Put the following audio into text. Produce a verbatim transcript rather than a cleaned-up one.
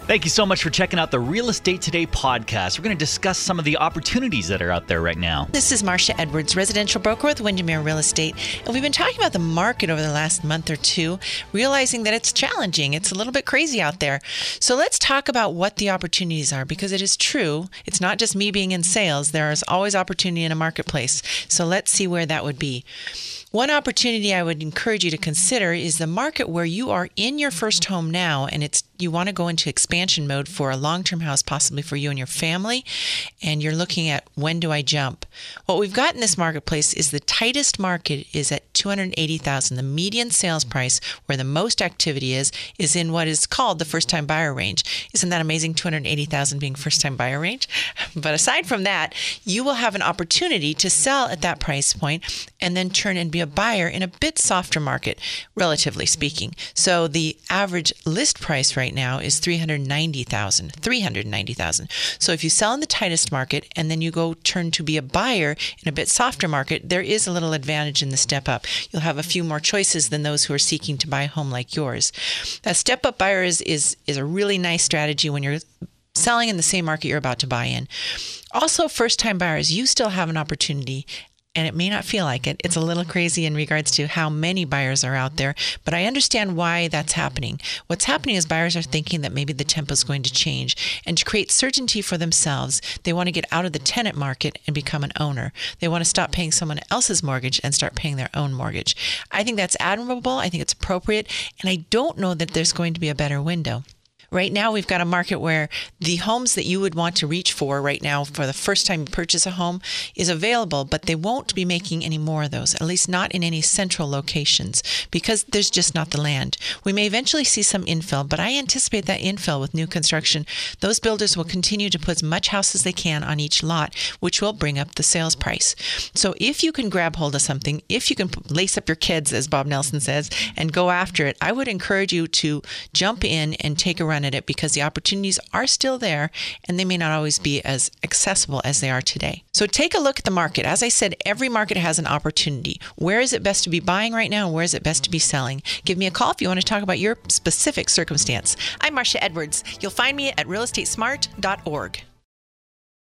Thank you so much for checking out the Real Estate Today podcast. We're going to discuss some of the opportunities that are out there right now. This is Marcia Edwards, residential broker with Windermere Real Estate. And we've been talking about the market over the last month or two, realizing that it's challenging. It's a little bit crazy out there. So let's talk about what the opportunities are, because it is true. It's not just me being in sales. There is always opportunity in a marketplace. So let's see where that would be. One opportunity I would encourage you to consider is the market where you are in your first home now, and it's you want to go into expansion mode for a long-term house, possibly for you and your family, and you're looking at when do I jump? What we've got in this marketplace is the tightest market is at two hundred eighty thousand dollars. The median sales price, where the most activity is, is in what is called the first-time buyer range. Isn't that amazing, two hundred eighty thousand dollars being first-time buyer range? But aside from that, you will have an opportunity to sell at that price point and then turn and be a buyer in a bit softer market, relatively speaking. So the average list price right now is three hundred ninety thousand dollars. three hundred ninety thousand dollars. So if you sell in the tightest market and then you go turn to be a buyer in a bit softer market, there is a little advantage in the step up. You'll have a few more choices than those who are seeking to buy a home like yours. A step up buyer is, is, is a really nice strategy when you're selling in the same market you're about to buy in. Also, first-time buyers, you still have an opportunity, and it may not feel like it. It's a little crazy in regards to how many buyers are out there, but I understand why that's happening. What's happening is buyers are thinking that maybe the tempo is going to change, and to create certainty for themselves, they want to get out of the tenant market and become an owner. They want to stop paying someone else's mortgage and start paying their own mortgage. I think that's admirable. I think it's appropriate, and I don't know that there's going to be a better window. Right now, we've got a market where the homes that you would want to reach for right now for the first time you purchase a home is available, but they won't be making any more of those, at least not in any central locations, because there's just not the land. We may eventually see some infill, but I anticipate that infill with new construction, those builders will continue to put as much house as they can on each lot, which will bring up the sales price. So if you can grab hold of something, if you can lace up your kids, as Bob Nelson says, and go after it, I would encourage you to jump in and take a run at it, because the opportunities are still there and they may not always be as accessible as they are today. So take a look at the market. As I said, every market has an opportunity. Where is it best to be buying right now? And where is it best to be selling? Give me a call if you want to talk about your specific circumstance. I'm Marcia Edwards. You'll find me at real estate smart dot org.